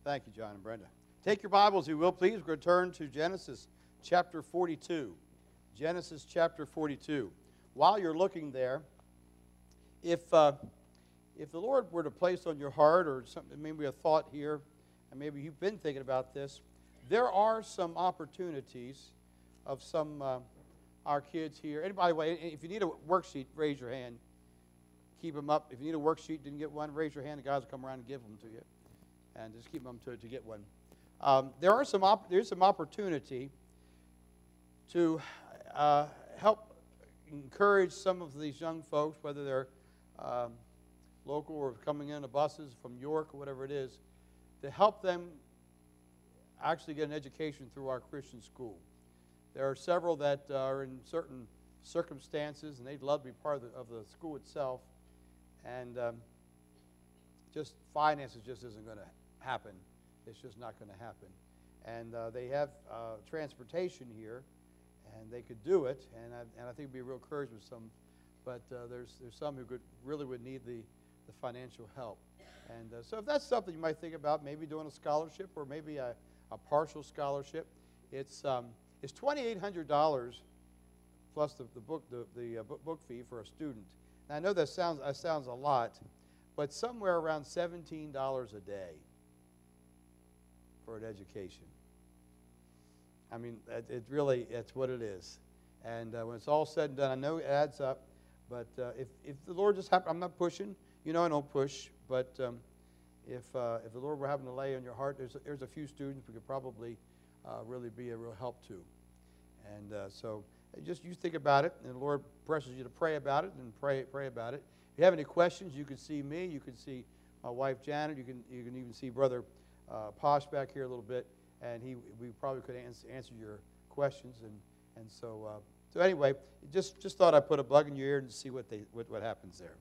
Thank you, John and Brenda. Take your Bibles, if you will, please. We're going to turn to Genesis chapter 42. Genesis chapter 42. While you're looking there, if the Lord were to place on your heart, or something, maybe a thought here, and maybe you've been thinking about this, there are some opportunities of some our kids here. And by the way, if you need a worksheet, raise your hand. Keep them up. If you need a worksheet, didn't get one, raise your hand. The guys will come around and give them to you. And just keep them to get one. There's some opportunity to help encourage some of these young folks, whether they're local or coming in the buses from York or whatever it is, to help them actually get an education through our Christian school. There are several that are in certain circumstances, and they'd love to be part of the school itself. And just finances just isn't going to happen. It's just not going to happen. And they have transportation here, and they could do it. And I think it'd be a real encouragement to some. But there's some who really would need the financial help. And so if that's something you might think about, maybe doing a scholarship or maybe a partial scholarship, it's $2,800 plus the book fee for a student. Now, I know that sounds a lot, but somewhere around $17 a day for an education. I mean, it's what it is. And when it's all said and done, I know it adds up, but if the Lord just happened, I'm not pushing. You know I don't push, but if the Lord were having to lay on your heart, there's a few students we could probably really be a real help to. And so just you think about it, and the Lord presses you to pray about it, and pray about it. If you have any questions, you can see me. You can see my wife Janet. You can even see Brother Posh back here a little bit, and we probably could answer your questions. And so anyway, just thought I'd put a bug in your ear and see what happens there.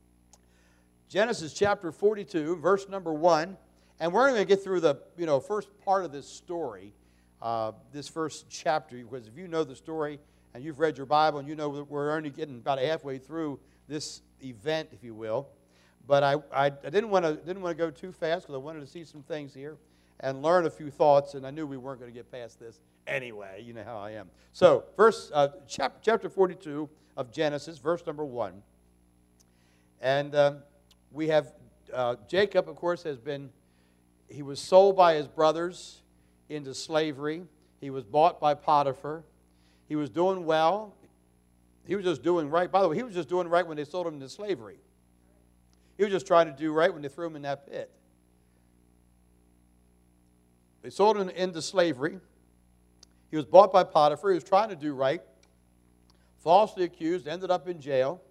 Genesis chapter 42, verse number 1, and we're going to get through the first part of this story, this first chapter, because if you know the story and you've read your Bible and you know that we're only getting about halfway through this event, if you will. But I didn't want to go too fast because I wanted to see some things here and learn a few thoughts, and I knew we weren't going to get past this anyway. You know how I am. So, chapter 42 of Genesis, verse number 1. And we have Jacob, of course, he was sold by his brothers into slavery. He was bought by Potiphar. He was doing well. He was just doing right. By the way, he was just doing right when they sold him into slavery. He was just trying to do right when they threw him in that pit. They sold him into slavery. He was bought by Potiphar. He was trying to do right. Falsely accused, ended up in jail.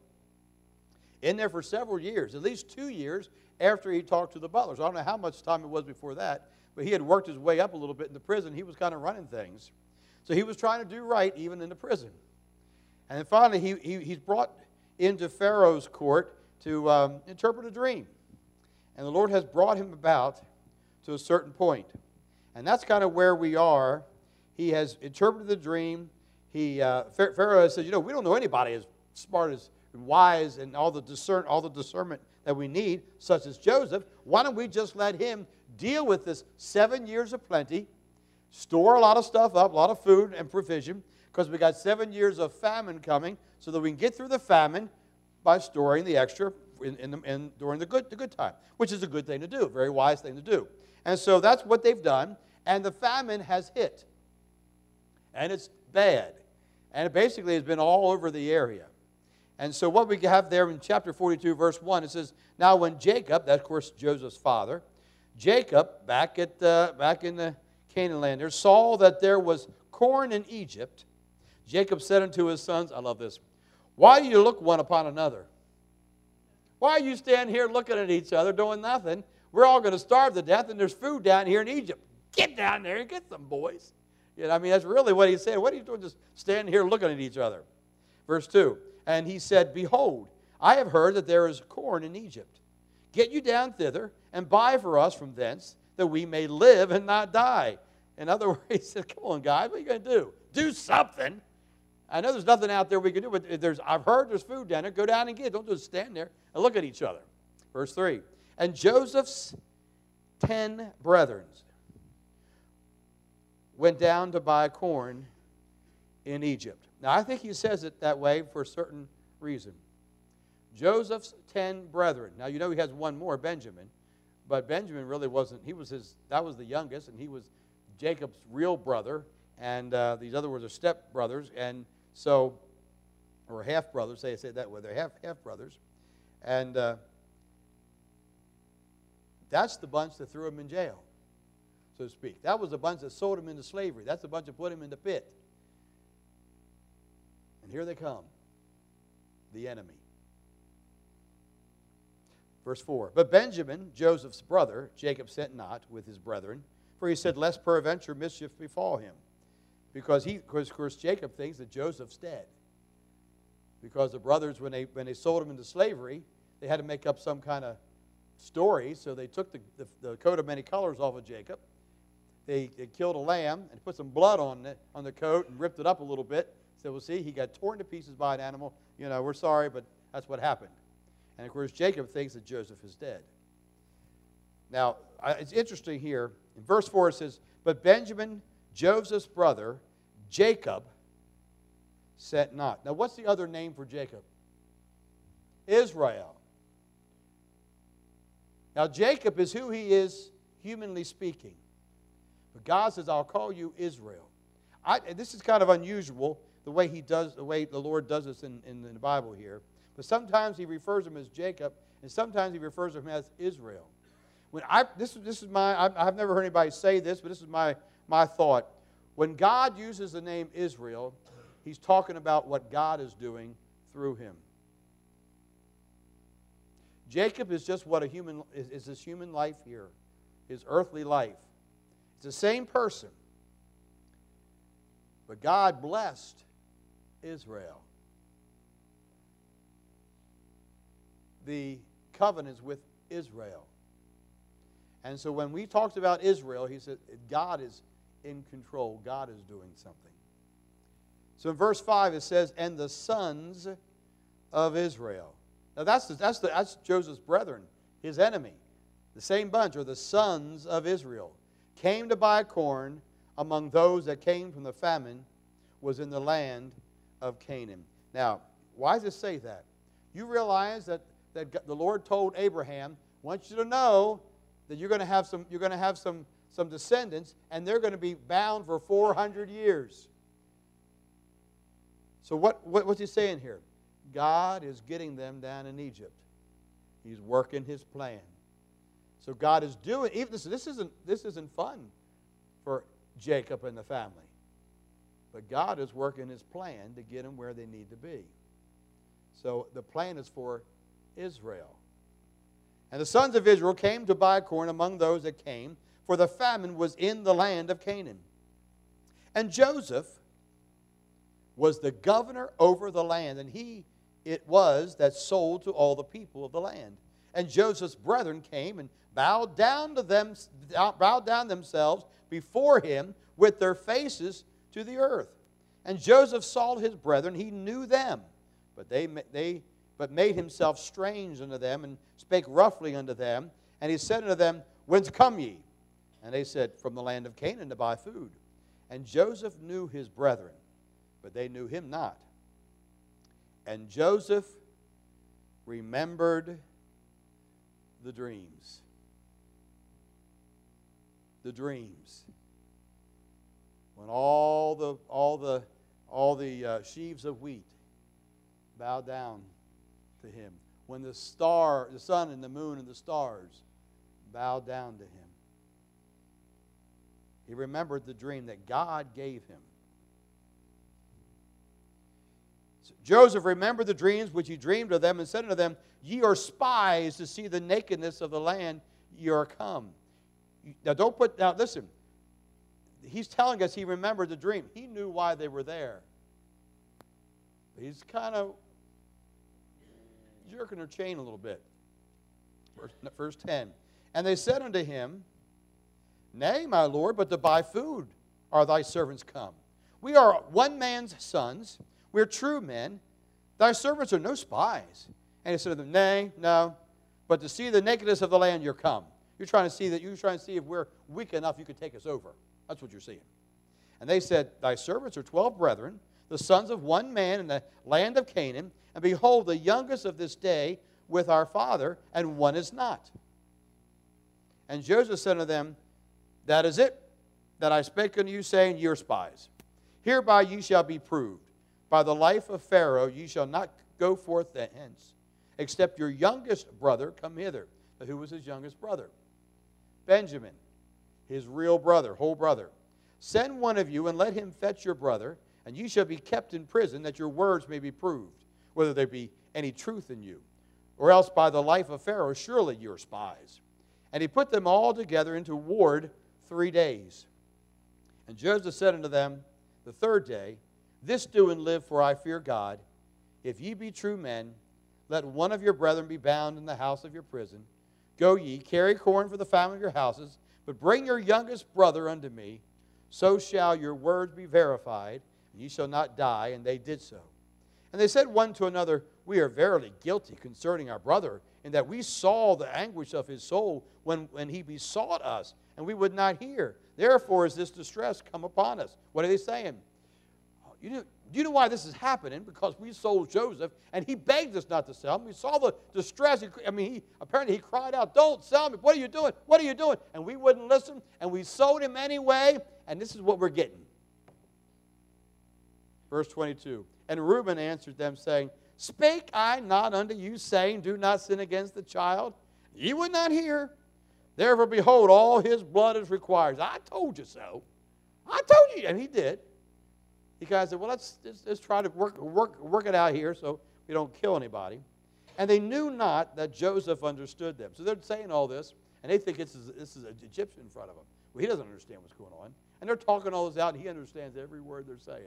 In there for several years, at least 2 years after he talked to the butlers. I don't know how much time it was before that, but he had worked his way up a little bit in the prison. He was kind of running things. So he was trying to do right even in the prison. And then finally he's brought into Pharaoh's court to interpret a dream. And the Lord has brought him about to a certain point. And that's kind of where we are. He has interpreted the dream. Pharaoh has said, we don't know anybody as smart as and wise and all the discernment that we need, such as Joseph. Why don't we just let him deal with this 7 years of plenty, store a lot of stuff up, a lot of food and provision, because we got 7 years of famine coming, so that we can get through the famine by storing the extra during the good time, which is a good thing to do, a very wise thing to do. And so that's what they've done, and the famine has hit, and it's bad, and it basically has been all over the area. And so what we have there in chapter 42, verse 1, it says, now when Jacob, that's of course Joseph's father, Jacob, back in the Canaan land, there saw that there was corn in Egypt, Jacob said unto his sons, I love this, why do you look one upon another? Why are you standing here looking at each other doing nothing? We're all going to starve to death, and there's food down here in Egypt. Get down there and get some, boys. I mean, that's really what he's saying. What are you doing just standing here looking at each other? Verse 2, and he said, behold, I have heard that there is corn in Egypt. Get you down thither and buy for us from thence, that we may live and not die. In other words, he said, come on, guys, what are you going to do? Do something. I know there's nothing out there we can do, but I've heard there's food down there. Go down and get it. Don't just stand there and look at each other. Verse 3, and Joseph 10 brethren went down to buy corn in Egypt. Now, I think he says it that way for a certain reason. Joseph's 10 brethren. Now, you know he has one more, Benjamin. But Benjamin really wasn't, that was the youngest, and he was Jacob's real brother. And these other were their step-brothers, and so, or half-brothers, they say it that way. They're half-brothers. And that's the bunch that threw him in jail, so to speak. That was the bunch that sold him into slavery. That's the bunch that put him in the pit. And here they come, the enemy. Verse 4, but Benjamin, Joseph's brother, Jacob sent not with his brethren, for he said, lest peradventure mischief befall him. Because of course, Jacob thinks that Joseph's dead. Because the brothers, when they sold him into slavery, they had to make up some kind of story, so they took the coat of many colors off of Jacob. They killed a lamb and put some blood on the coat and ripped it up a little bit. So we'll see, he got torn to pieces by an animal. You know, we're sorry, but that's what happened. And of course, Jacob thinks that Joseph is dead. Now, it's interesting here. In verse 4 it says, but Benjamin, Joseph's brother, Jacob, sent not. Now, what's the other name for Jacob? Israel. Now, Jacob is who he is, humanly speaking. But God says, I'll call you Israel. This is kind of unusual, the way the Lord does this in the Bible here. But sometimes he refers him as Jacob, and sometimes he refers to him as Israel. I've never heard anybody say this, but this is my thought. When God uses the name Israel, he's talking about what God is doing through him. Jacob is just what is his human life here, his earthly life. It's the same person. But God blessed Israel. The covenants with Israel. And so when we talked about Israel, he said God is in control. God is doing something. So in verse 5 it says, and the sons of Israel. Now that's Joseph's brethren, his enemy. The same bunch, or the sons of Israel, came to buy corn among those that came from the famine was in the land of Canaan. Now, why does it say that? You realize that the Lord told Abraham, I want you to know that you're going to have some descendants, and they're going to be bound for 400 years. So what's he saying here? God is getting them down in Egypt. He's working his plan. So God is doing, even this isn't fun for Jacob and the family. But God is working his plan to get them where they need to be. So the plan is for Israel. And the sons of Israel came to buy corn among those that came, for the famine was in the land of Canaan. And Joseph was the governor over the land, and it was that sold to all the people of the land. And Joseph's brethren came and bowed down themselves before him with their faces to the earth. And Joseph saw his brethren, he knew them, but made himself strange unto them, and spake roughly unto them. And he said unto them, Whence come ye? And they said, From the land of Canaan to buy food. And Joseph knew his brethren, but they knew him not. And Joseph remembered the dreams. The dreams. When all the sheaves of wheat bowed down to him. When the sun and the moon and the stars bowed down to him. He remembered the dream that God gave him. So Joseph remembered the dreams which he dreamed of them, and said unto them, Ye are spies to see the nakedness of the land ye are come. Now listen, he's telling us he remembered the dream. He knew why they were there. He's kind of jerking her chain a little bit. Verse 10. And they said unto him, Nay, my Lord, but to buy food are thy servants come. We are one man's sons. We are true men. Thy servants are no spies. And he said to them, Nay, no, but to see the nakedness of the land you're come. You're trying to see if we're weak enough you could take us over. That's what you're seeing. And they said, thy servants are 12 brethren, the sons of one man in the land of Canaan, and behold, the youngest of this day with our father, and one is not. And Joseph said unto them, that is it, that I spake unto you, saying, ye are spies. Hereby ye shall be proved. By the life of Pharaoh ye shall not go forth hence, except your youngest brother come hither. Now, who was his youngest brother? Benjamin, his real brother, whole brother. Send one of you, and let him fetch your brother, and ye shall be kept in prison, that your words may be proved, whether there be any truth in you. Or else by the life of Pharaoh, surely you are spies. And he put them all together into ward 3 days. And Joseph said unto them the third day, this do and live, for I fear God. If ye be true men, let one of your brethren be bound in the house of your prison. Go ye, carry corn for the famine of your houses, but bring your youngest brother unto me. So shall your words be verified, and ye shall not die. And they did so. And they said one to another, we are verily guilty concerning our brother, in that we saw the anguish of his soul when he besought us, and we would not hear. Therefore is this distress come upon us. What are they saying? Do you know why this is happening? Because we sold Joseph, and he begged us not to sell him. We saw the distress. Apparently he cried out, don't sell me. What are you doing? What are you doing? And we wouldn't listen, and we sold him anyway, and this is what we're getting. Verse 22, and Reuben answered them, saying, spake I not unto you, saying, do not sin against the child? Ye would not hear. Therefore, behold, all his blood is required. I told you so. I told you, and he did. The guy said, well, let's try to work it out here so we don't kill anybody. And they knew not that Joseph understood them. So they're saying all this, and they think this is an Egyptian in front of them. Well, he doesn't understand what's going on. And they're talking all this out, and he understands every word they're saying.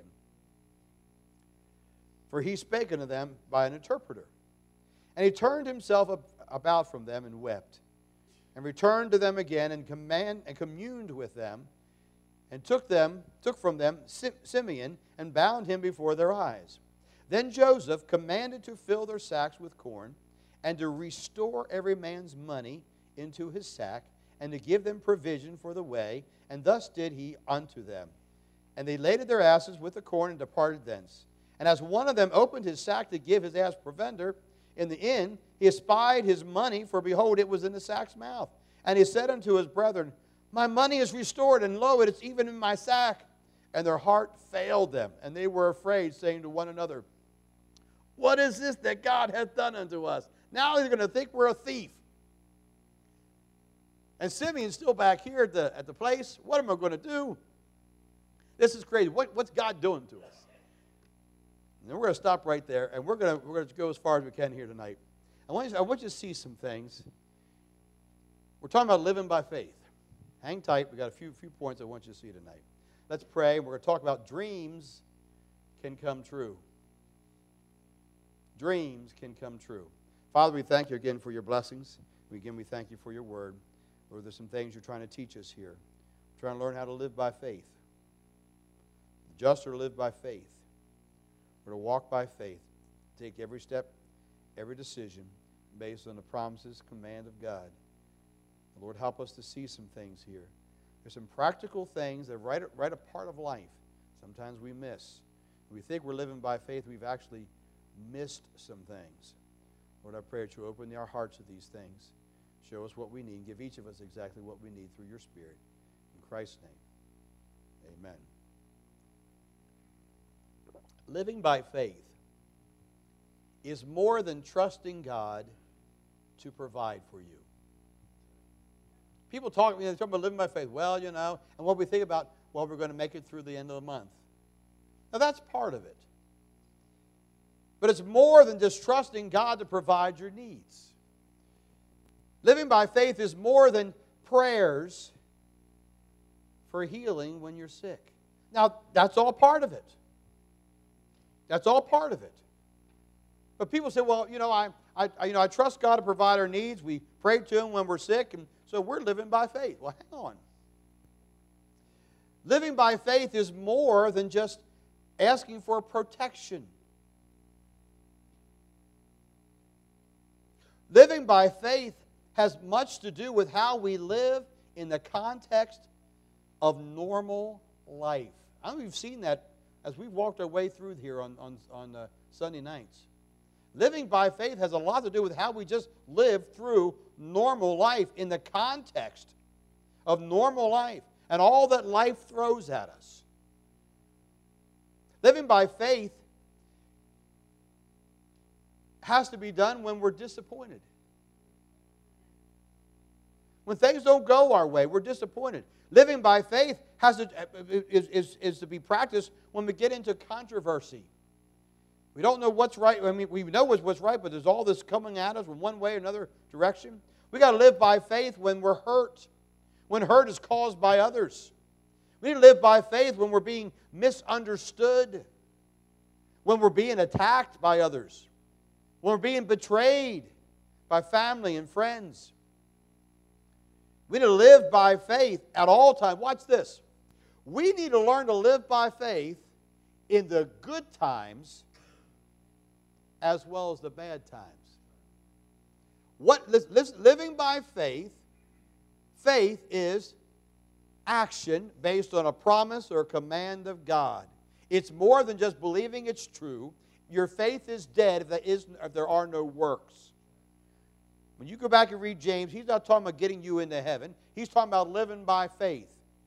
For he spake unto them by an interpreter. And he turned himself about from them and wept, and returned to them again and communed with them, and took from them Simeon, and bound him before their eyes. Then Joseph commanded to fill their sacks with corn, and to restore every man's money into his sack, and to give them provision for the way, and thus did he unto them. And they laded their asses with the corn, and departed thence. And as one of them opened his sack to give his ass provender in the inn, he espied his money, for behold, it was in the sack's mouth. And he said unto his brethren, my money is restored, and lo, it is even in my sack. And their heart failed them, and they were afraid, saying to one another, what is this that God hath done unto us? Now they're going to think we're a thief. And Simeon's still back here at the place. What am I going to do? This is crazy. What's God doing to us? And then we're going to stop right there, and we're going to go as far as we can here tonight. I want you to see some things. We're talking about living by faith. Hang tight. We've got a few points I want you to see tonight. Let's pray. We're going to talk about dreams can come true. Dreams can come true. Father, we thank you again for your blessings. Again, we thank you for your word. Lord, there's some things you're trying to teach us here. We're trying to learn how to live by faith. The just are live by faith. We're to walk by faith. Take every step, every decision based on the promises, command of God. Lord, help us to see some things here. There's some practical things that are right a part of life. Sometimes we miss. We think we're living by faith. We've actually missed some things. Lord, I pray that you open our hearts to these things. Show us what we need. Give each of us exactly what we need through your Spirit. In Christ's name, amen. Living by faith is more than trusting God to provide for you. People talk about living by faith. Well, and what we think about, well, we're going to make it through the end of the month. Now, that's part of it. But it's more than just trusting God to provide your needs. Living by faith is more than prayers for healing when you're sick. Now, that's all part of it. That's all part of it. But people say, well, I trust God to provide our needs. We pray to Him when we're sick, and so we're living by faith. Well, hang on. Living by faith is more than just asking for protection. Living by faith has much to do with how we live in the context of normal life. I don't know if you've seen that as we've walked our way through here on Sunday nights. Living by faith has a lot to do with how we just live through normal life in the context of normal life and all that life throws at us. Living by faith has to be done when we're disappointed. When things don't go our way, we're disappointed. Living by faith is to be practiced when we get into controversy. We don't know what's right. I mean, we know what's right, but there's all this coming at us from one way or another direction. We got to live by faith when we're hurt, when hurt is caused by others. We need to live by faith when we're being misunderstood, when we're being attacked by others, when we're being betrayed by family and friends. We need to live by faith at all times. Watch this. We need to learn to live by faith in the good times as well as the bad times. Living by faith, faith is action based on a promise or a command of God. It's more than just believing it's true. Your faith is dead if there are no works. When you go back and read James, he's not talking about getting you into heaven. He's talking about living by faith.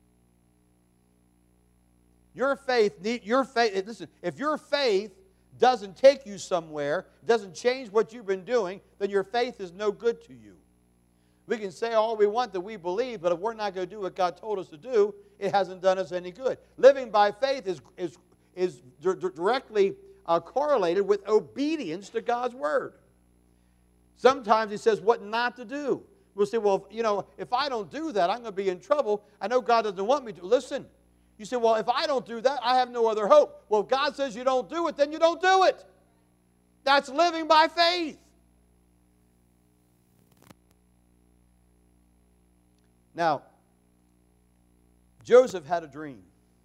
Listen, if your faith doesn't take you somewhere, doesn't change what you've been doing, then your faith is no good to you. We can say all we want that we believe, but if we're not going to do what God told us to do, it hasn't done us any good. Living by faith is directly correlated with obedience to God's Word. Sometimes He says what not to do. We'll say, well, if I don't do that, I'm going to be in trouble. I know God doesn't want me to. Listen, you say, well, if I don't do that, I have no other hope. Well, if God says you don't do it, then you don't do it. That's living by faith. Now, Joseph had a dream.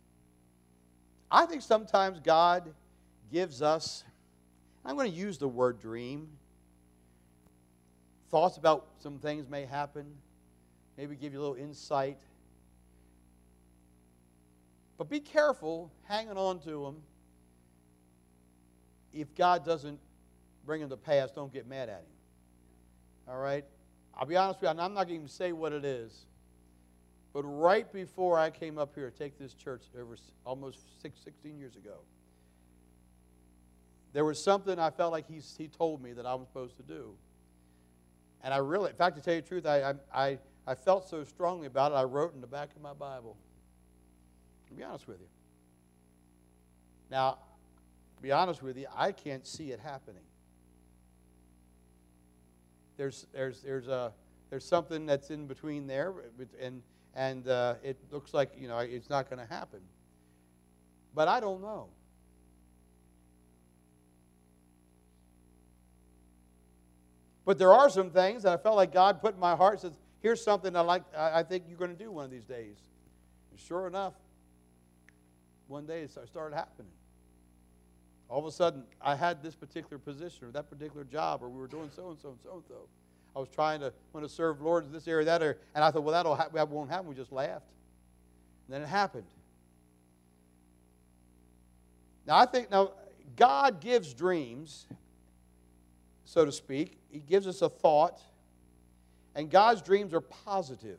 I think sometimes God gives us, I'm going to use the word dream, thoughts about some things may happen, maybe give you a little insight. But be careful hanging on to them. If God doesn't bring them to pass, don't get mad at Him. All right? I'll be honest with you, and I'm not going to even say what it is. But right before I came up here to take this church over almost 16 years ago, there was something I felt like he told me that I was supposed to do. And I really, in fact, to tell you the truth, I felt so strongly about it, I wrote in the back of my Bible. To be honest with you. Now, to be honest with you, I can't see it happening. There's something that's in between there, and it looks like it's not going to happen. But I don't know. But there are some things that I felt like God put in my heart. Says, here's something I think you're going to do one of these days. And sure enough, one day it started happening. All of a sudden, I had this particular position or that particular job, or we were doing so-and-so and so-and-so. I was want to serve the Lord in this area, that area, and I thought, well, that won't happen. We just laughed. And then it happened. Now, God gives dreams, so to speak. He gives us a thought, and God's dreams are positive.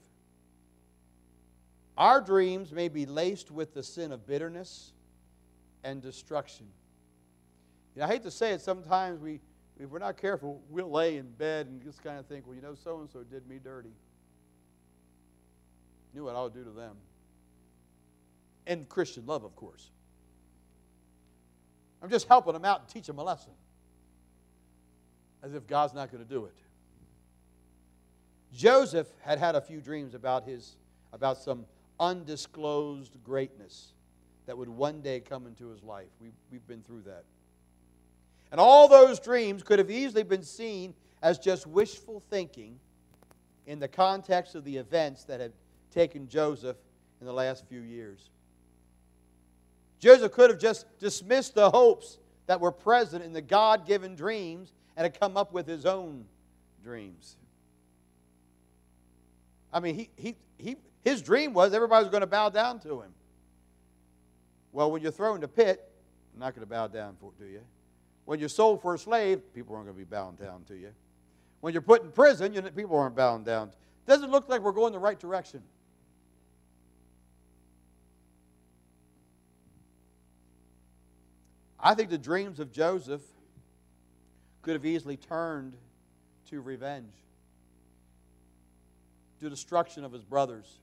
Our dreams may be laced with the sin of bitterness and destruction. I hate to say it, sometimes if we're not careful, we'll lay in bed and just kind of think, well, so-and-so did me dirty. Knew what I would do to them. And Christian love, of course. I'm just helping them out and teach them a lesson. As if God's not going to do it. Joseph had a few dreams about some undisclosed greatness that would one day come into his life. We've been through that. And all those dreams could have easily been seen as just wishful thinking in the context of the events that had taken Joseph in the last few years. Joseph could have just dismissed the hopes that were present in the God-given dreams and had come up with his own dreams. I mean, his dream was everybody was going to bow down to him. Well, when you're thrown in the pit, you're not going to bow down to you. When you're sold for a slave, people aren't going to be bowing down to you. When you're put in prison, people aren't bowing down. Doesn't look like we're going the right direction. I think the dreams of Joseph could have easily turned to revenge, to destruction of his brothers.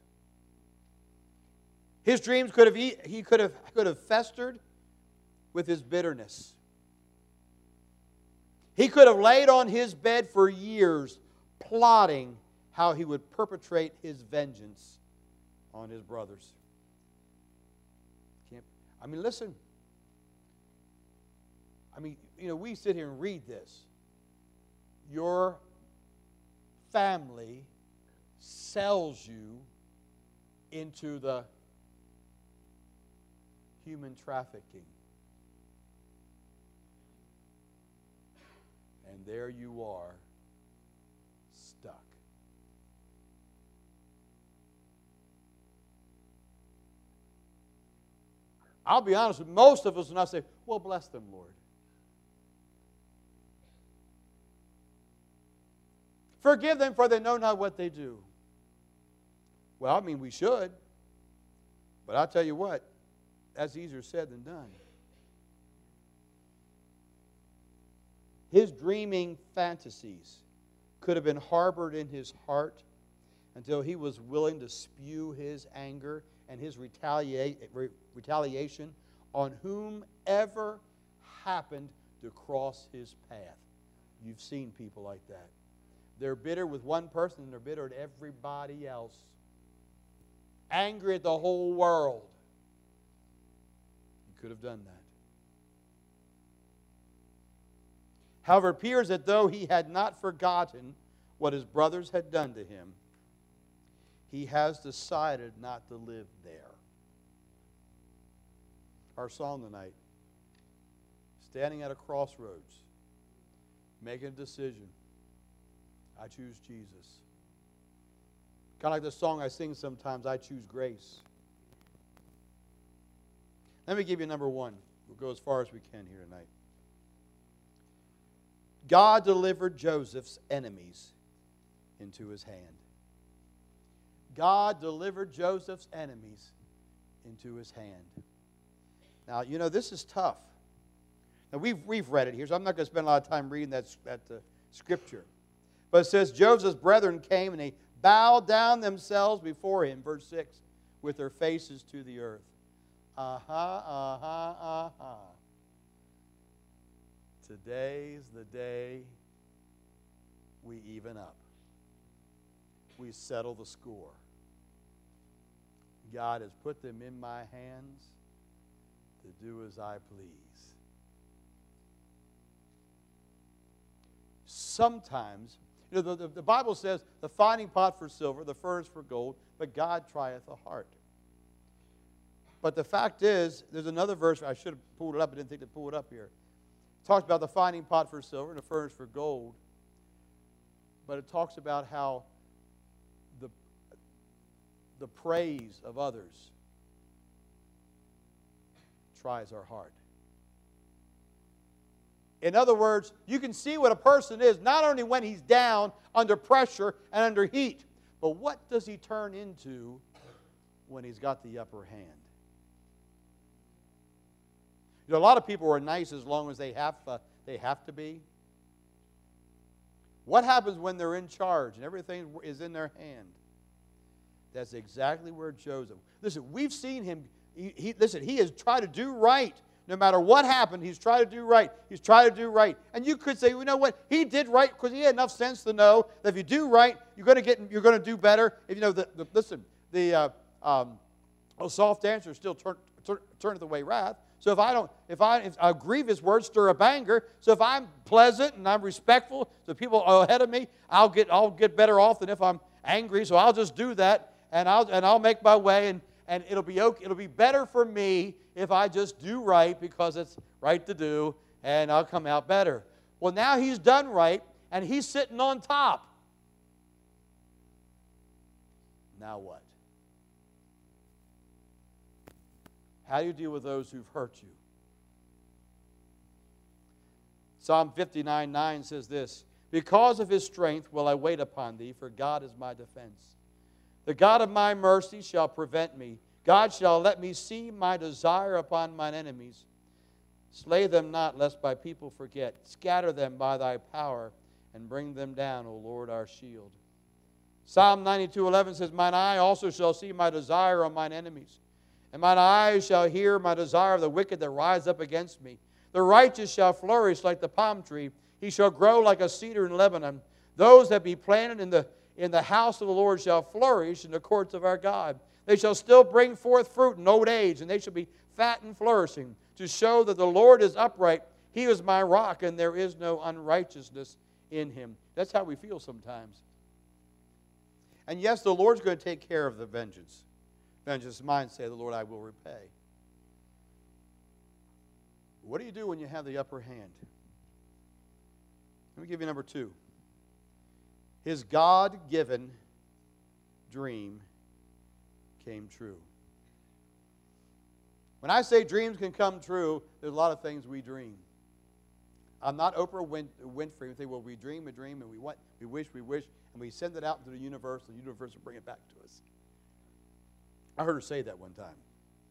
His dreams could have festered with his bitterness. He could have laid on his bed for years plotting how he would perpetrate his vengeance on his brothers. Listen. We sit here and read this. Your family sells you into the human trafficking. And there you are, stuck. I'll be honest with most of us when I say, well, bless them, Lord. Forgive them, for they know not what they do. Well, we should. But I'll tell you what, that's easier said than done. His dreaming fantasies could have been harbored in his heart until he was willing to spew his anger and his retaliation on whomever happened to cross his path. You've seen people like that. They're bitter with one person and they're bitter at everybody else. Angry at the whole world. He could have done that. However, it appears that though he had not forgotten what his brothers had done to him, he has decided not to live there. Our song tonight, standing at a crossroads, making a decision. I choose Jesus. Kind of like the song I sing sometimes, I choose grace. Let me give you number one. We'll go as far as we can here tonight. God delivered Joseph's enemies into his hand. God delivered Joseph's enemies into his hand. Now, this is tough. Now, we've read it here, so I'm not going to spend a lot of time reading that scripture. But it says, Joseph's brethren came and they bowed down themselves before him, verse 6, with their faces to the earth. Today's the day we even up. We settle the score. God has put them in my hands to do as I please. Sometimes, the Bible says, the finding pot for silver, the furnace for gold, but God trieth the heart. But the fact is, there's another verse, I should have pulled it up, I didn't think to pull it up here. It talks about the finding pot for silver and the furnace for gold, but it talks about how the praise of others tries our heart. In other words, you can see what a person is not only when he's down, under pressure, and under heat, but what does he turn into when he's got the upper hand? A lot of people are nice as long as they have to be. What happens when they're in charge and everything is in their hand? That's exactly where Joseph. Listen, we've seen him. He has tried to do right. No matter what happened, he's tried to do right. He's tried to do right. And you could say, you know what? He did right because he had enough sense to know that if you do right, you're going to do better. If the soft answer still turneth away wrath. So if a grievous word stir up anger, so if I'm pleasant and I'm respectful to people ahead of me, I'll get better off than if I'm angry. So I'll just do that and I'll make my way and it'll be okay. It'll be better for me if I just do right because it's right to do and I'll come out better. Well, now he's done right and he's sitting on top. Now what? How do you deal with those who've hurt you? Psalm 59:9 says this, because of his strength will I wait upon thee, for God is my defense. The God of my mercy shall prevent me. God shall let me see my desire upon mine enemies. Slay them not, lest my people forget. Scatter them by thy power, and bring them down, O Lord, our shield. Psalm 92:11 says, mine eye also shall see my desire on mine enemies, and mine eyes shall hear my desire of the wicked that rise up against me. The righteous shall flourish like the palm tree. He shall grow like a cedar in Lebanon. Those that be planted in the house of the Lord shall flourish in the courts of our God. They shall still bring forth fruit in old age, and they shall be fat and flourishing, to show that the Lord is upright. He is my rock, and there is no unrighteousness in him. That's how we feel sometimes. And yes, the Lord's going to take care of the vengeance. Vengeance is mine, say the Lord, I will repay. What do you do when you have the upper hand? Let me give you number 2. His God-given dream came true. When I say dreams can come true, there's a lot of things we dream. I'm not Oprah Winfrey. We say, well, we dream a dream, and we wish, and we send it out into the universe will bring it back to us. I heard her say that one time.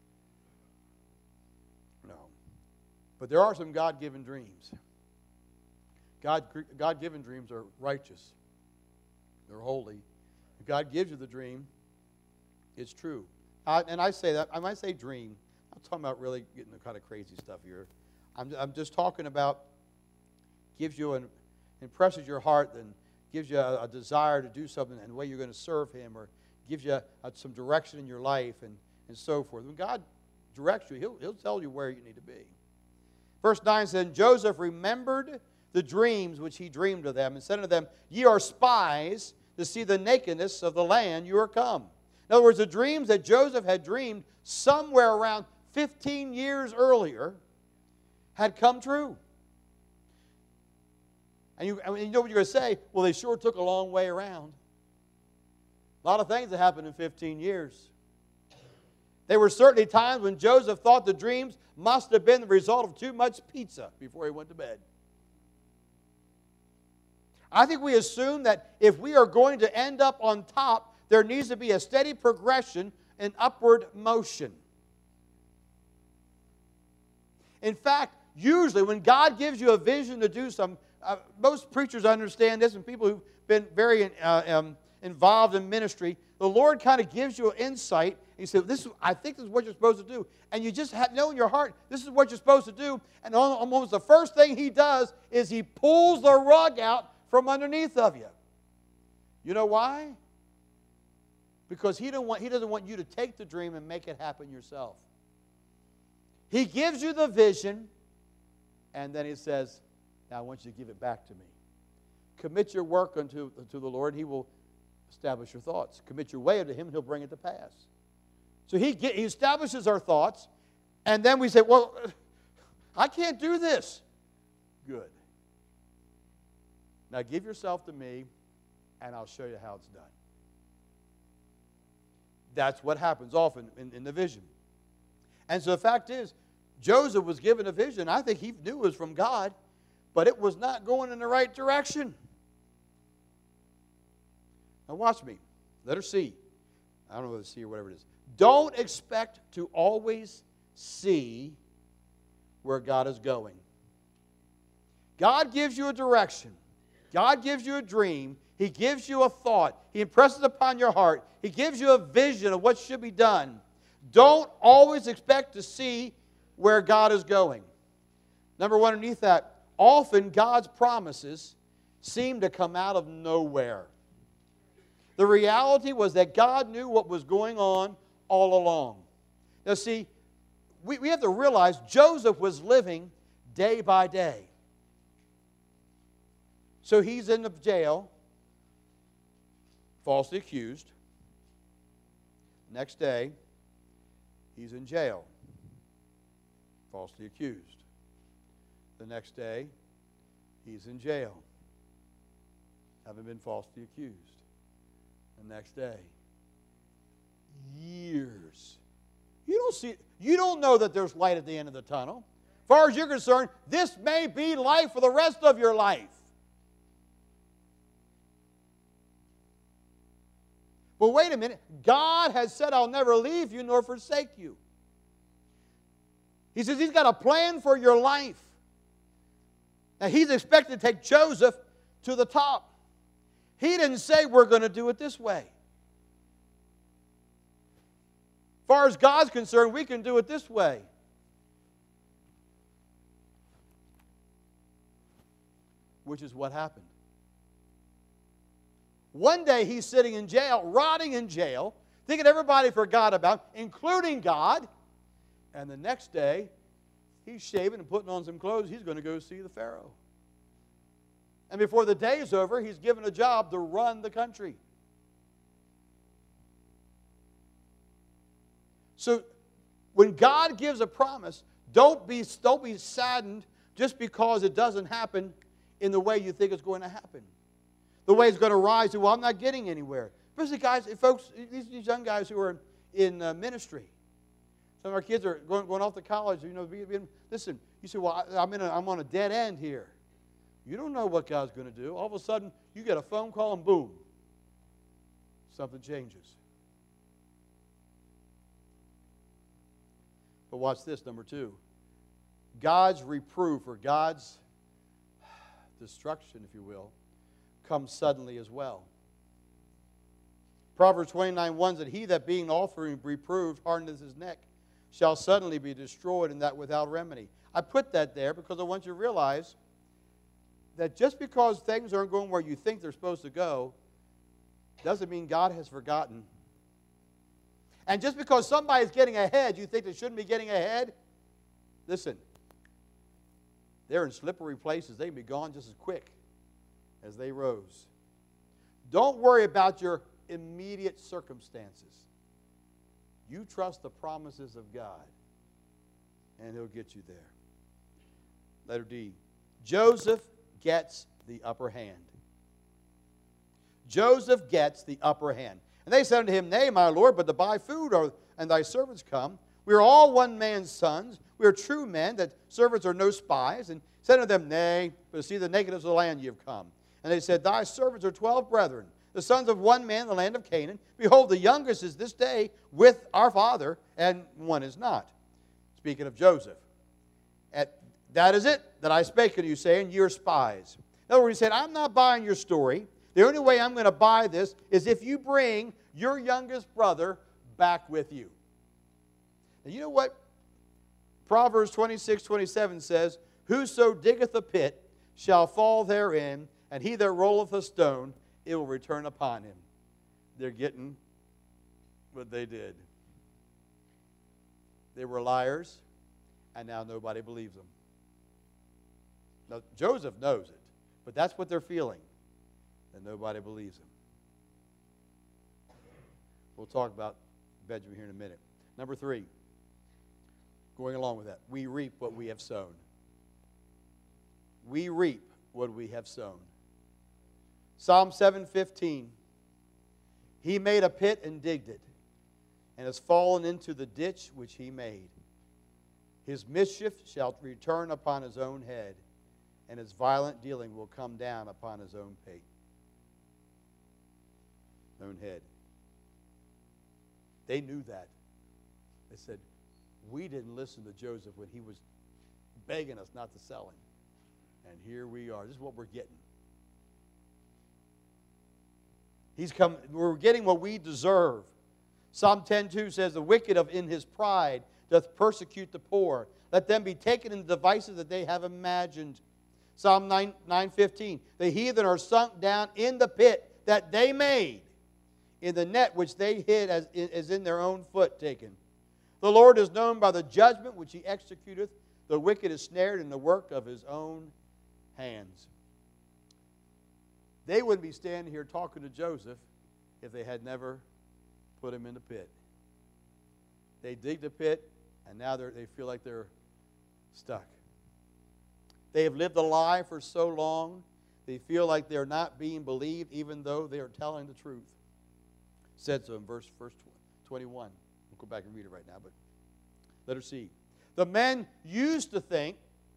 No. But there are some God-given dreams. God-given dreams are righteous. They're holy. If God gives you the dream, it's true. And I say that, I might say dream. I'm talking about really getting the kind of crazy stuff here. I'm just talking about gives you impresses your heart and gives you a desire to do something and the way you're going to serve him, or gives you some direction in your life and so forth. When God directs you, he'll tell you where you need to be. Verse 9 says, Joseph remembered the dreams which he dreamed of them, and said unto them, ye are spies to see the nakedness of the land you are come. In other words, the dreams that Joseph had dreamed somewhere around 15 years earlier had come true. And you know what you're going to say? Well, they sure took a long way around. A lot of things that happened in 15 years. There were certainly times when Joseph thought the dreams must have been the result of too much pizza before he went to bed. I think we assume that if we are going to end up on top, there needs to be a steady progression in upward motion. In fact, usually when God gives you a vision to do something, most preachers understand this, and people who've been very involved in ministry, the Lord kind of gives you an insight. And you say, I think this is what you're supposed to do. And you just know in your heart, this is what you're supposed to do. And almost the first thing he does is he pulls the rug out from underneath of you. You know why? Because he doesn't want you to take the dream and make it happen yourself. He gives you the vision, and then he says, now I want you to give it back to me. Commit your work unto the Lord, he will establish your thoughts. Commit your way unto him, and he'll bring it to pass. So he establishes our thoughts, and then we say, well, I can't do this. Good. Now give yourself to me, and I'll show you how it's done. That's what happens often in the vision. And so the fact is, Joseph was given a vision. I think he knew it was from God, but it was not going in the right direction. Now watch me. Letter C. I don't know whether C or whatever it is. Don't expect to always see where God is going. God gives you a direction. God gives you a dream. He gives you a thought. He impresses upon your heart. He gives you a vision of what should be done. Don't always expect to see where God is going. Number one, underneath that, often God's promises seem to come out of nowhere. The reality was that God knew what was going on all along. Now see, we have to realize Joseph was living day by day. So he's in the jail, falsely accused. Next day, he's in jail, falsely accused. The next day, he's in jail, having been falsely accused. The next day, years. You don't know that there's light at the end of the tunnel. As far as you're concerned, this may be life for the rest of your life. But wait a minute. God has said, I'll never leave you nor forsake you. He says He's got a plan for your life. Now, He's expected to take Joseph to the top. He didn't say we're going to do it this way. As far as God's concerned, we can do it this way. Which is what happened. One day he's sitting in jail, rotting in jail, thinking everybody forgot about him, including God. And the next day, he's shaving and putting on some clothes. He's going to go see the Pharaoh. And before the day is over, he's given a job to run the country. So when God gives a promise, don't be saddened just because it doesn't happen in the way you think it's going to happen. The way it's going to rise to, well, I'm not getting anywhere. Especially guys, folks, these young guys who are in ministry. Some of our kids are going off to college. Listen, you say, well, I'm on a dead end here. You don't know what God's going to do. All of a sudden, you get a phone call and boom, something changes. But watch this, number 2. God's reproof, or God's destruction, if you will, comes suddenly as well. Proverbs 29:1 said, he that being often reproved hardeneth his neck shall suddenly be destroyed, and that without remedy. I put that there because I want you to realize that just because things aren't going where you think they're supposed to go doesn't mean God has forgotten. And just because somebody's getting ahead, you think they shouldn't be getting ahead? Listen, they're in slippery places. They can be gone just as quick as they rose. Don't worry about your immediate circumstances. You trust the promises of God, and He'll get you there. Letter D. Joseph gets the upper hand. Joseph gets the upper hand. And they said unto him, nay, my lord, but to buy food, and thy servants come. We are all one man's sons. We are true men, that servants are no spies. And said unto them, nay, but to see the nakedness of the land ye have come. And they said, thy servants are 12 brethren, the sons of one man in the land of Canaan. Behold, the youngest is this day with our father, and one is not. Speaking of Joseph. That is it that I spake unto you, saying, ye are spies. In other words, he said, I'm not buying your story. The only way I'm going to buy this is if you bring your youngest brother back with you. And you know what? Proverbs 26:27 says, whoso diggeth a pit shall fall therein, and he that rolleth a stone, it will return upon him. They're getting what they did. They were liars, and now nobody believes them. Now, Joseph knows it, but that's what they're feeling, and nobody believes him. We'll talk about Benjamin here in a minute. Number 3, going along with that, we reap what we have sown. We reap what we have sown. Psalm 7:15, he made a pit and digged it, and has fallen into the ditch which he made. His mischief shall return upon his own head, and his violent dealing will come down upon his own pate. Own head. They knew that. They said, we didn't listen to Joseph when he was begging us not to sell him. And here we are. This is what we're getting. We're getting what we deserve. Psalm 10:2 says, the wicked in his pride doth persecute the poor. Let them be taken in the devices that they have imagined. Psalm 9:15, the heathen are sunk down in the pit that they made, in the net which they hid as in their own foot taken. The Lord is known by the judgment which he executeth. The wicked is snared in the work of his own hands. They wouldn't be standing here talking to Joseph if they had never put him in the pit. They dig the pit, and now they feel like they're stuck. They have lived a lie for so long, they feel like they're not being believed even though they are telling the truth. It said so in verse 21. We'll go back and read it right now, but letter C. The men used to think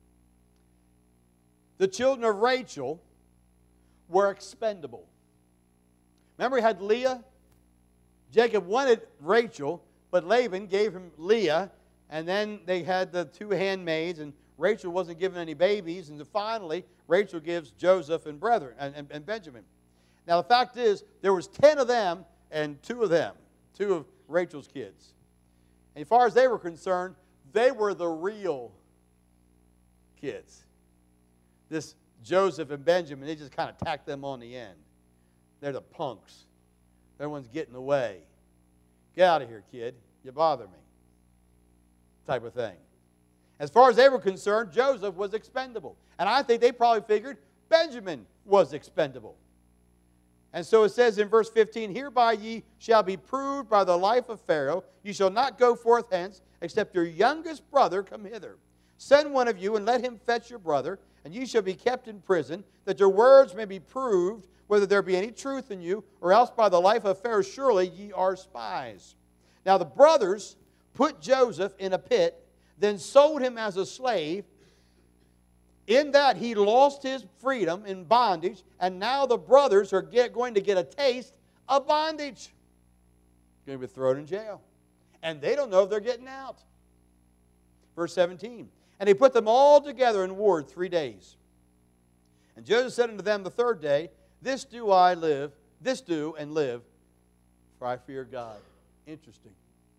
the children of Rachel were expendable. Remember, he had Leah? Jacob wanted Rachel, but Laban gave him Leah, and then they had the two handmaids, and Rachel wasn't given any babies, and finally, Rachel gives Joseph and brethren and Benjamin. Now, the fact is, there was 10 of them and 2 of them, 2 of Rachel's kids. And as far as they were concerned, they were the real kids. This Joseph and Benjamin, they just kind of tacked them on the end. They're the punks. Everyone's getting away. Get out of here, kid. You bother me. Type of thing. As far as they were concerned, Joseph was expendable. And I think they probably figured Benjamin was expendable. And so it says in verse 15, hereby ye shall be proved by the life of Pharaoh. You shall not go forth hence, except your youngest brother come hither. Send one of you, and let him fetch your brother, and ye shall be kept in prison, that your words may be proved, whether there be any truth in you, or else by the life of Pharaoh, surely ye are spies. Now the brothers put Joseph in a pit, then sold him as a slave. In that he lost his freedom in bondage, and now the brothers are going to get a taste of bondage. Going to be thrown in jail. And they don't know if they're getting out. Verse 17. And he put them all together in ward 3 days. And Joseph said unto them the 3rd day, this do and live, for I fear God. Interesting.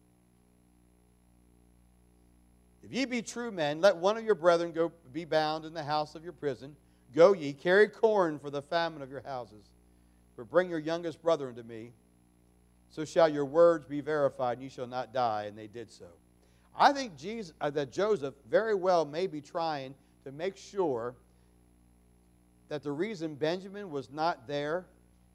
If ye be true men, let one of your brethren go be bound in the house of your prison. Go ye, carry corn for the famine of your houses. For bring your youngest brother unto me. So shall your words be verified, and ye shall not die. And they did so. I think that Joseph very well may be trying to make sure that the reason Benjamin was not there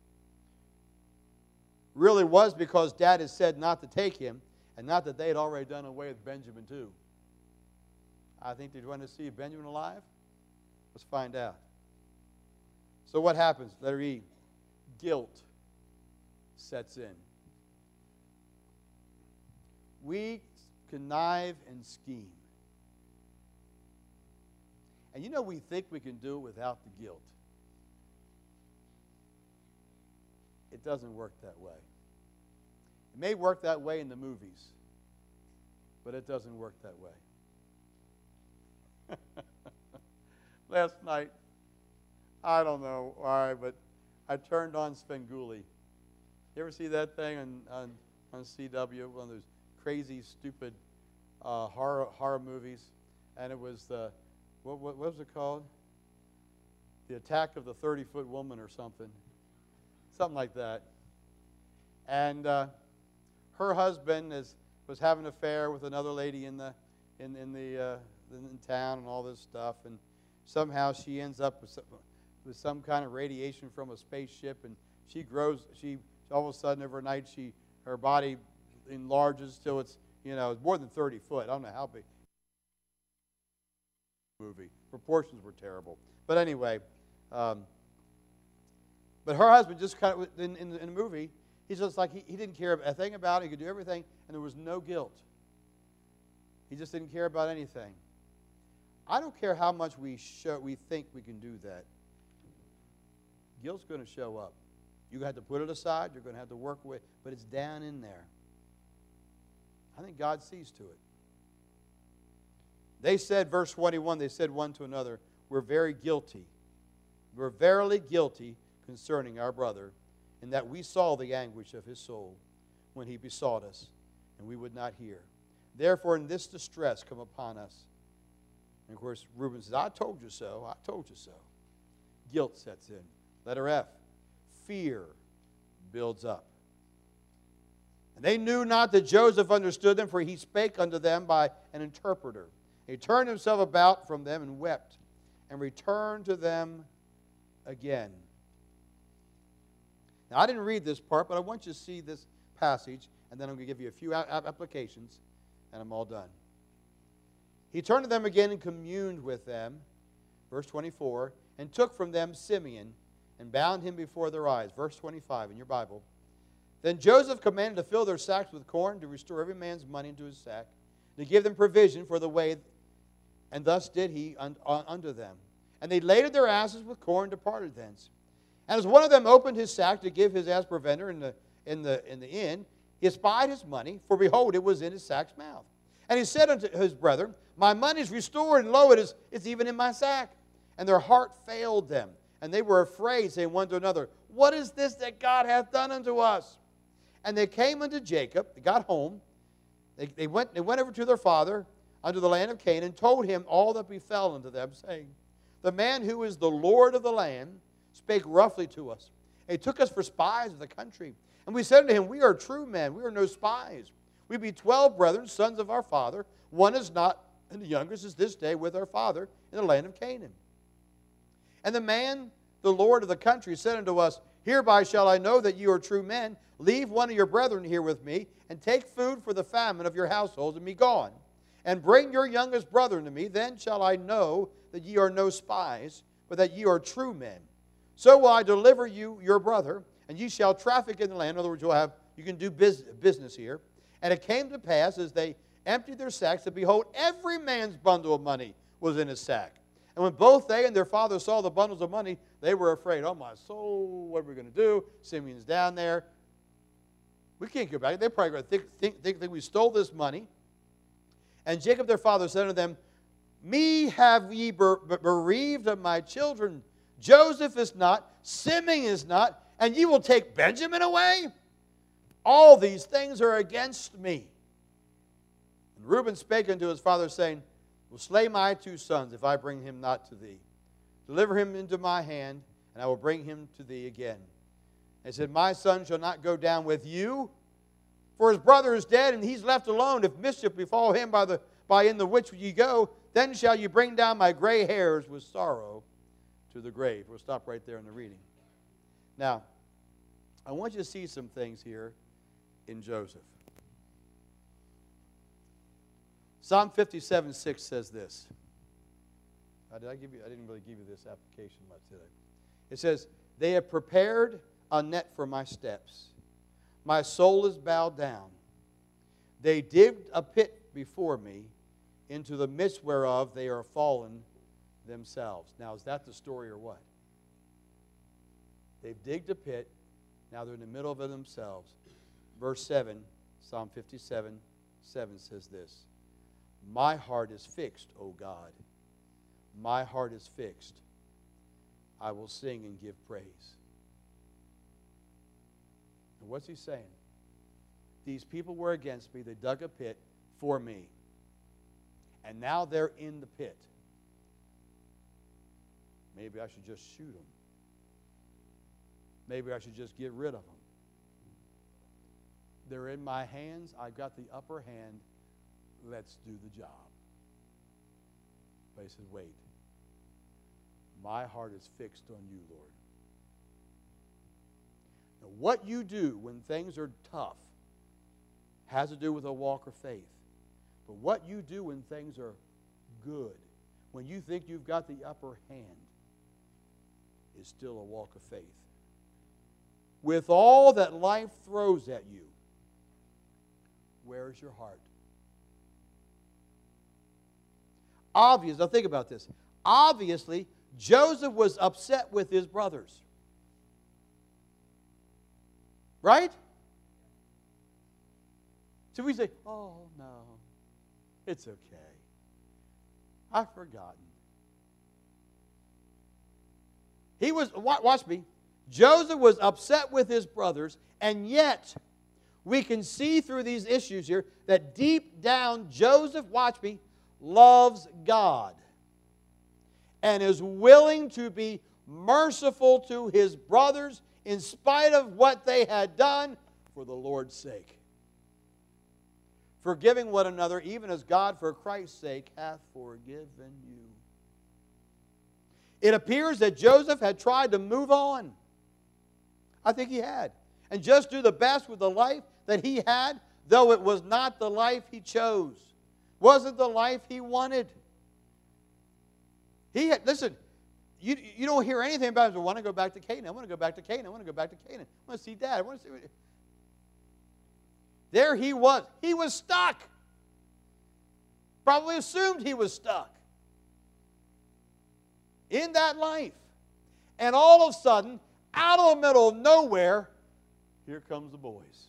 really was because Dad had said not to take him, and not that they had already done away with Benjamin too. I think they want to see Benjamin alive. Let's find out. So what happens? Letter E. Guilt sets in. We connive and scheme. And you know, we think we can do it without the guilt. It doesn't work that way. It may work that way in the movies, but it doesn't work that way. Last night, I don't know why, but I turned on Svengoolie. You ever see that thing on CW? One of those crazy, stupid horror movies. And it was the, what was it called? The Attack of the 30-Foot Woman or something. Something like that. And her husband was having an affair with another lady in town and all this stuff, and somehow she ends up with some kind of radiation from a spaceship, and she all of a sudden overnight her body enlarges till it's more than 30 foot. I don't know how big. Movie proportions were terrible, but anyway, but her husband just kind of in the movie, he's just like he didn't care a thing about it. He could do everything, and there was no guilt. He just didn't care about anything. I don't care how much we think we can do that. Guilt's going to show up. You're going to have to put it aside. You're going to have to work with it, but it's down in there. I think God sees to it. They said, verse 21, they said one to another, we're very guilty. We're verily guilty concerning our brother, in that we saw the anguish of his soul when he besought us, and we would not hear. Therefore, in this distress come upon us. And of course, Reuben says, I told you so. I told you so. Guilt sets in. Letter F. Fear builds up. And they knew not that Joseph understood them, for he spake unto them by an interpreter. He turned himself about from them and wept, and returned to them again. Now, I didn't read this part, but I want you to see this passage, and then I'm going to give you a few applications, and I'm all done. He turned to them again and communed with them, verse 24, and took from them Simeon and bound him before their eyes. Verse 25 in your Bible. Then Joseph commanded to fill their sacks with corn, to restore every man's money into his sack, to give them provision for the way, and thus did he unto them. And they laded their asses with corn and departed thence. And as one of them opened his sack to give his ass provender in the inn, he espied his money, for behold, it was in his sack's mouth. And he said unto his brethren, My money is restored, and lo, it's even in my sack. And their heart failed them, and they were afraid, saying one to another, What is this that God hath done unto us? And they came unto Jacob, they got home, they went over to their father unto the land of Canaan, and told him all that befell unto them, saying, The man who is the Lord of the land spake roughly to us. And he took us for spies of the country. And we said unto him, We are true men, we are no spies. We be 12 brethren, sons of our father. One is not, and the youngest is this day with our father in the land of Canaan. And the man, the Lord of the country, said unto us, Hereby shall I know that you are true men. Leave one of your brethren here with me, and take food for the famine of your households, and be gone. And bring your youngest brother unto me. Then shall I know that ye are no spies, but that ye are true men. So will I deliver you your brother, and ye shall traffic in the land. In other words, you can do business here. And it came to pass, as they emptied their sacks, that behold, every man's bundle of money was in his sack. And when both they and their father saw the bundles of money, they were afraid. Oh, my soul, what are we going to do? Simeon's down there. We can't go back. They're probably going to think we stole this money. And Jacob their father said unto them, Me have ye bereaved of my children. Joseph is not, Simeon is not, and ye will take Benjamin away? All these things are against me. And Reuben spake unto his father, saying, Will slay my 2 sons if I bring him not to thee. Deliver him into my hand, and I will bring him to thee again. And he said, My son shall not go down with you, for his brother is dead, and he's left alone. If mischief befall him by in the which ye go, then shall you bring down my gray hairs with sorrow to the grave. We'll stop right there in the reading. Now, I want you to see some things here in Joseph. Psalm 57:6 says this. I didn't really give you this application much, did I? It says, They have prepared a net for my steps. My soul is bowed down. They digged a pit before me, into the midst whereof they are fallen themselves. Now, is that the story or what? They've digged a pit. Now they're in the middle of it themselves. Verse 7, Psalm 57:7 says this. My heart is fixed, O God. My heart is fixed. I will sing and give praise. And what's he saying? These people were against me. They dug a pit for me. And now they're in the pit. Maybe I should just shoot them. Maybe I should just get rid of them. They're in my hands. I've got the upper hand. Let's do the job. But he said, wait. My heart is fixed on you, Lord. Now, what you do when things are tough has to do with a walk of faith. But what you do when things are good, when you think you've got the upper hand, is still a walk of faith. With all that life throws at you, where is your heart? Obvious. Now think about this. Obviously, Joseph was upset with his brothers. Right? So we say, oh, no, it's okay. I've forgotten. He was, watch me, Joseph was upset with his brothers, and yet we can see through these issues here that deep down Joseph, watch me, loves God and is willing to be merciful to his brothers in spite of what they had done for the Lord's sake. Forgiving one another, even as God for Christ's sake hath forgiven you. It appears that Joseph had tried to move on. I think he had. And just do the best with the life that he had, though it was not the life he chose. Wasn't the life he wanted. Listen, you don't hear anything about him. I want to go back to Canaan. I want to go back to Canaan. I want to go back to Canaan. I want to see Dad. I want to see. There he was. He was stuck. Probably assumed he was stuck in that life. And all of a sudden, out of the middle of nowhere, here comes the boys.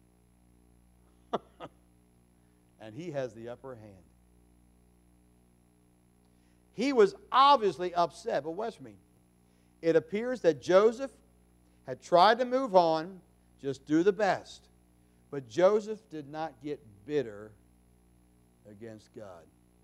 And he has the upper hand. He was obviously upset. But watch me. It appears that Joseph had tried to move on, just do the best. But Joseph did not get bitter against God.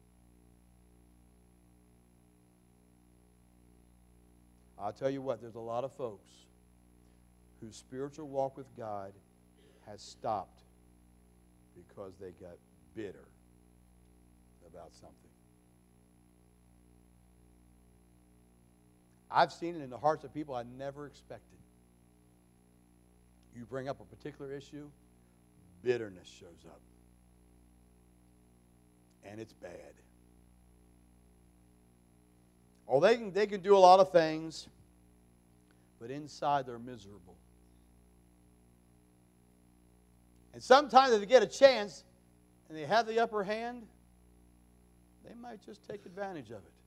I'll tell you what, there's a lot of folks whose spiritual walk with God has stopped because they got bitter about something. I've seen it in the hearts of people I never expected. You bring up a particular issue, bitterness shows up. And it's bad. Oh, they can do a lot of things, but inside they're miserable. And sometimes if they get a chance and they have the upper hand, they might just take advantage of it.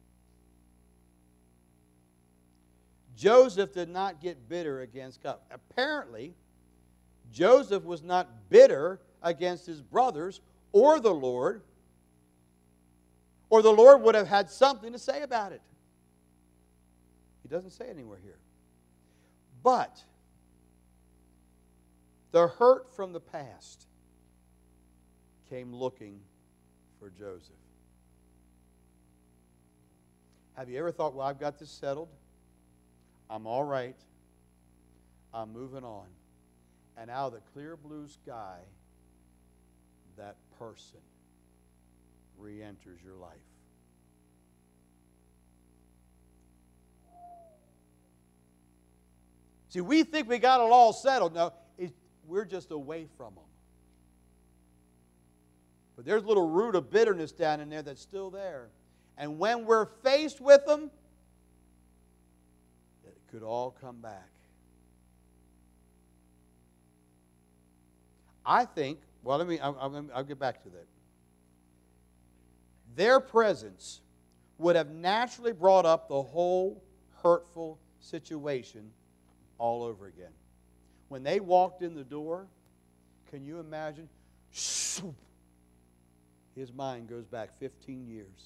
Joseph did not get bitter against God. Apparently, Joseph was not bitter against his brothers or the Lord would have had something to say about it. He doesn't say it anywhere here. But the hurt from the past came looking for Joseph. Have you ever thought, well, I've got this settled. I'm all right. I'm moving on. And out of the clear blue sky, that person re-enters your life. See, we think we got it all settled. No, we're just away from them. But there's a little root of bitterness down in there that's still there. And when we're faced with them, it could all come back. I think, well, I'll get back to that. Their presence would have naturally brought up the whole hurtful situation all over again. When they walked in the door, can you imagine? His mind goes back 15 years.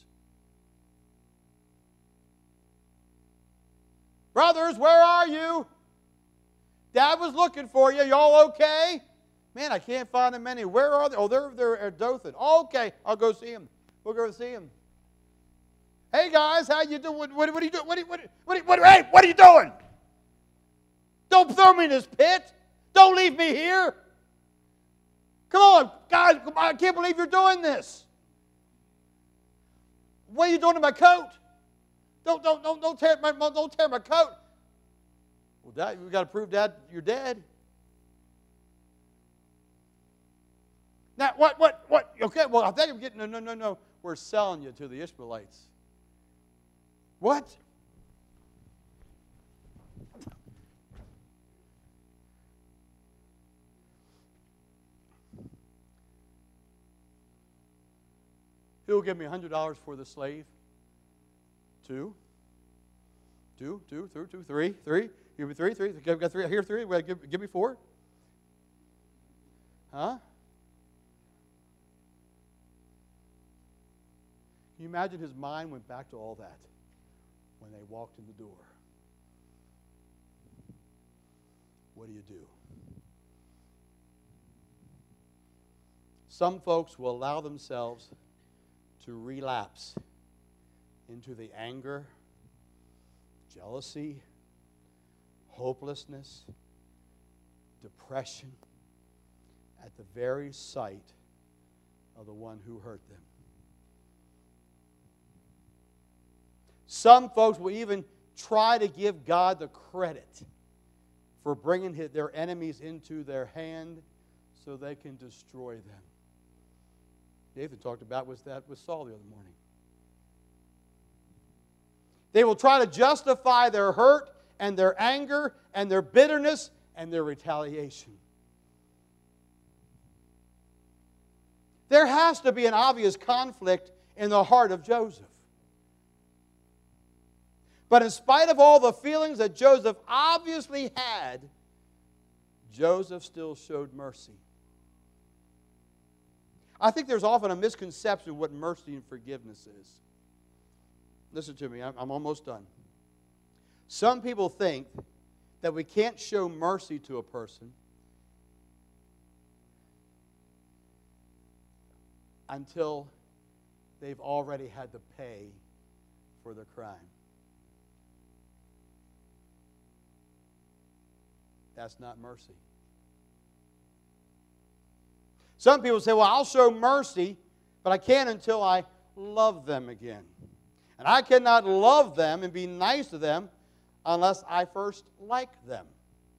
Brothers, where are you? Dad was looking for you. Y'all okay? Man, I can't find them anywhere. Where are they? Oh, they're at Dothan. Oh, okay, I'll go see them. We'll go see them. Hey guys, how you doing? What are you doing? Hey, what are you doing? Don't throw me in this pit. Don't leave me here. Come on, guys, I can't believe you're doing this. What are you doing to my coat? Don't tear my coat. Well, Dad, we've got to prove, Dad, you're dead. Now, what? Okay, well, I think I'm getting, no. We're selling you to the Ishmaelites. What? Who will give me $100 for the slave? Two. Three. Give me three. I've got three. Here, three. Well, give me four. Huh? Can you imagine his mind went back to all that when they walked in the door? What do you do? Some folks will allow themselves to relapse into the anger, jealousy, hopelessness, depression at the very sight of the one who hurt them. Some folks will even try to give God the credit for bringing their enemies into their hand so they can destroy them. David talked about that with Saul the other morning. They will try to justify their hurt and their anger and their bitterness and their retaliation. There has to be an obvious conflict in the heart of Joseph. But in spite of all the feelings that Joseph obviously had, Joseph still showed mercy. I think there's often a misconception of what mercy and forgiveness is. Listen to me, I'm almost done. Some people think that we can't show mercy to a person until they've already had to pay for the crime. That's not mercy. Some people say, well, I'll show mercy, but I can't until I love them again. And I cannot love them and be nice to them unless I first like them.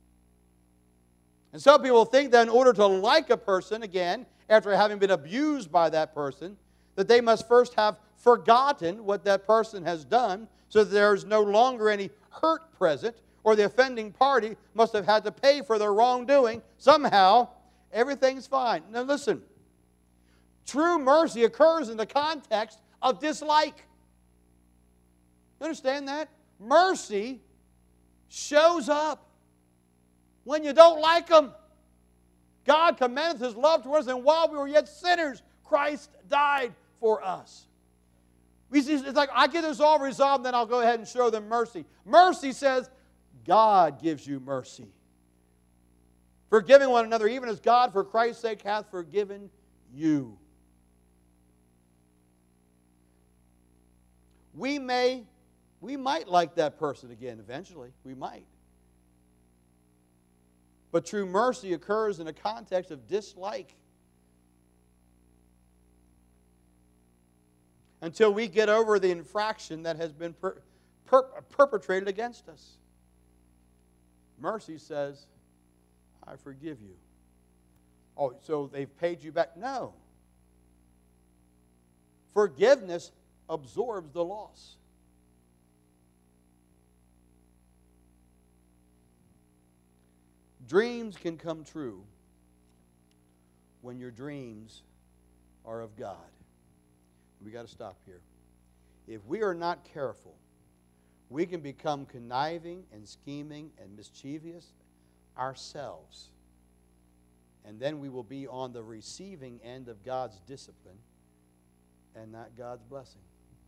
And some people think that in order to like a person again, after having been abused by that person, that they must first have forgotten what that person has done, so that there is no longer any hurt present, or the offending party must have had to pay for their wrongdoing. Somehow, everything's fine. Now listen, true mercy occurs in the context of dislike. You understand that? Mercy shows up when you don't like them. God commendeth His love towards us, and while we were yet sinners, Christ died for us. It's like, I get this all resolved, then I'll go ahead and show them mercy. Mercy says, God gives you mercy. Forgiving one another, even as God for Christ's sake hath forgiven you. We might like that person again eventually. We might. But true mercy occurs in a context of dislike. Until we get over the infraction that has been perpetrated against us. Mercy says, I forgive you. Oh, so they've paid you back? No. Forgiveness absorbs the loss. Dreams can come true when your dreams are of God. We got to stop here. If we are not careful, we can become conniving and scheming and mischievous ourselves. And then we will be on the receiving end of God's discipline and not God's blessing.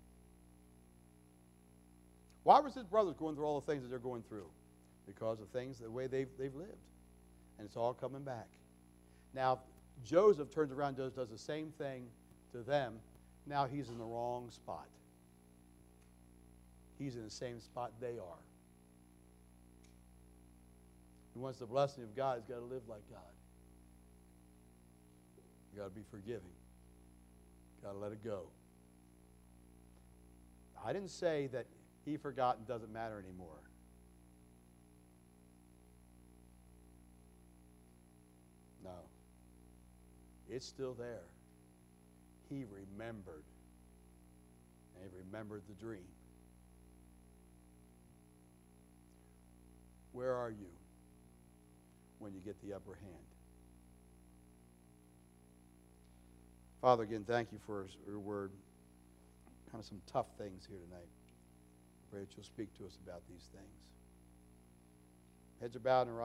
Why was his brothers going through all the things that they're going through? Because of things, the way they've lived. And it's all coming back. Now, Joseph turns around and does the same thing to them. Now he's in the wrong spot. He's in the same spot they are. He wants the blessing of God. He's got to live like God. You've got to be forgiving. Got to let it go. I didn't say that he forgot and doesn't matter anymore. No. It's still there. He remembered. And he remembered the dream. Where are you when you get the upper hand? Father, again, thank you for your word. Kind of some tough things here tonight. Pray that you'll speak to us about these things. Heads are bowed and